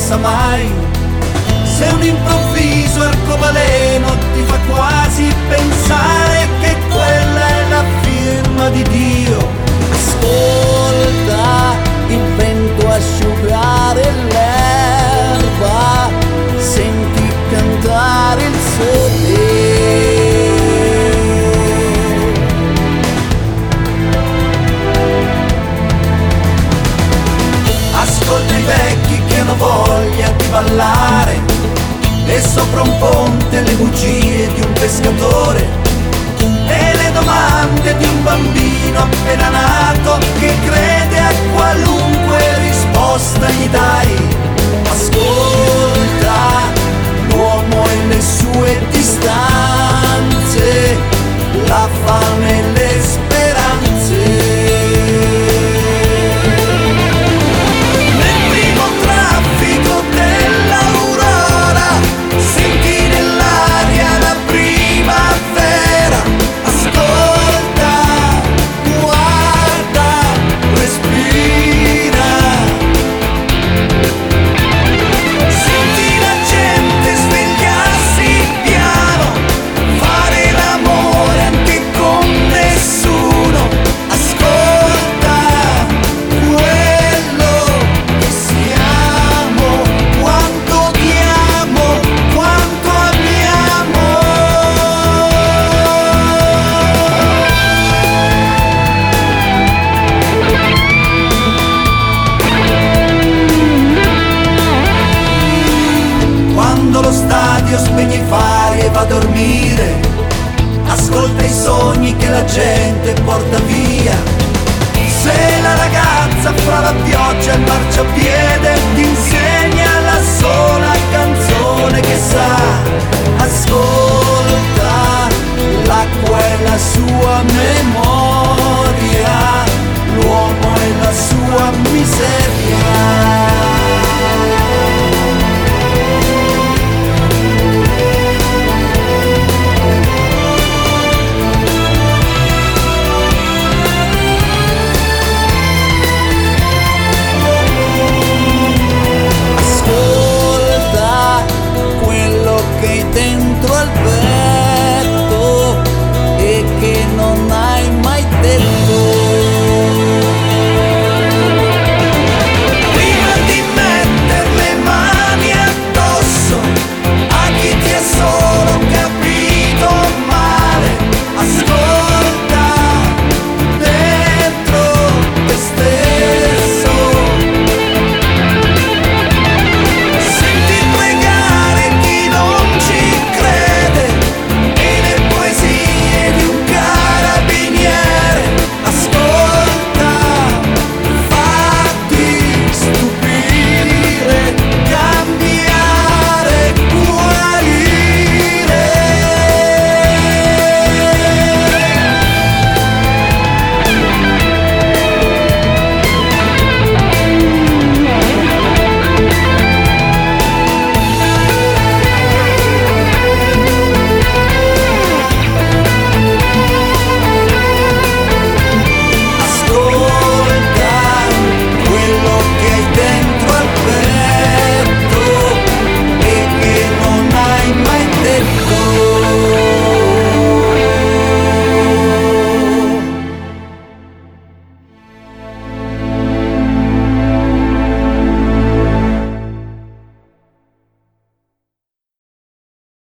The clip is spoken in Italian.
sa mai se un improvviso arcobaleno ti fa quasi pensare che quella è la firma di Dio. Ascolta il vento asciugare l'erba, senti cantare il sole. Ascolta i vecchi che hanno voglia di ballare e sopra un ponte le bugie di un pescatore e le domande di un bambino appena nato che crede a qualunque risposta gli dai. Ascolta l'uomo e le sue distanze, la fame e le speranze. Spegni i fari e va a dormire, ascolta i sogni che la gente porta via. Se la ragazza fra la pioggia e il marciapiede ti insegna la sola canzone che